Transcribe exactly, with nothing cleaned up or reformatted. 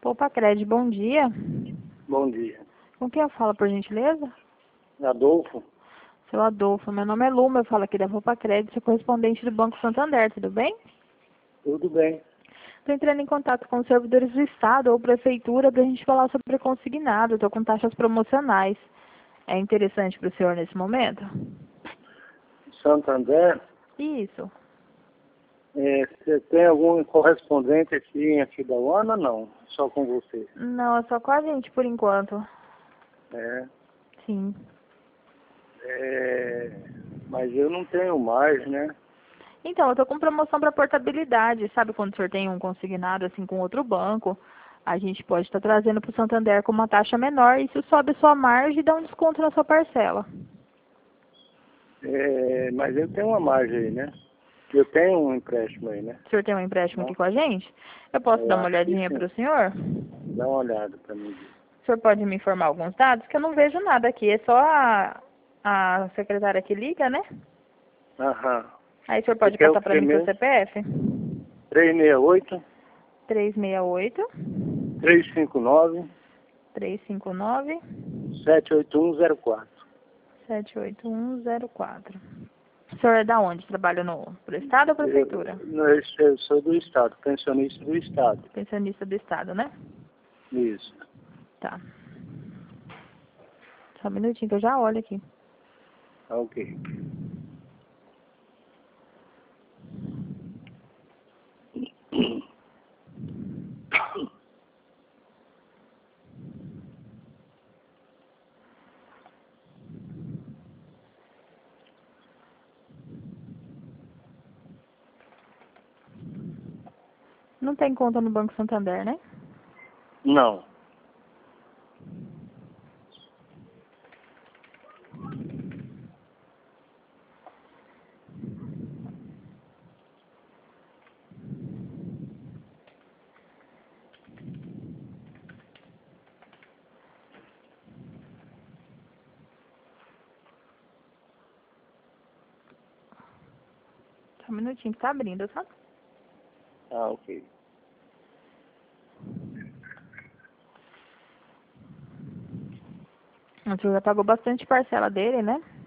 Opa, Cred, bom dia. Bom dia. Com quem eu falo, por gentileza? Adolfo? Seu Adolfo, meu nome é Luma, eu falo aqui da Opa Cred, sou correspondente do Banco Santander, tudo bem? Tudo bem. Estou entrando em contato com os servidores do Estado ou Prefeitura para a gente falar sobre consignado, estou com taxas promocionais. É interessante para o senhor nesse momento? Santander, Isso. é, você tem algum correspondente aqui em Aquidauana? Não, só com você. Não, é só com a gente por enquanto. É, Sim. é, mas eu não tenho mais, né? Então, eu estou com promoção para portabilidade, sabe quando o senhor tem um consignado assim com outro banco, a gente pode estar trazendo para o Santander com uma taxa menor, isso sobe a sua margem e dá um desconto na sua parcela. É, mas eu tenho uma margem aí, né? Eu tenho um empréstimo aí, né? O senhor tem um empréstimo Não? aqui com a gente? Eu posso Eu dar uma acho que olhadinha para o sim. senhor? Dá uma olhada para mim. O senhor pode me informar alguns dados? Que eu não vejo nada aqui, é só a, a secretária que liga, né? Aham. Aí o senhor Você pode quer o passar para que mim seu mesmo? C P F? três seis oito, três seis oito, três cinco nove, três cinco nove, sete oito um zero quatro. sete oito um zero quatro. O senhor é da onde? Trabalha no pro Estado ou Prefeitura? Eu, não, eu sou eu sou do Estado, pensionista do Estado. Pensionista do Estado, né? Isso. Tá. Só um minutinho que eu já olho aqui. Ok. Não tem conta no Banco Santander, né? Não. Só um minutinho que tá abrindo, tá? Ah, ok. O senhor já pagou bastante parcela dele, né?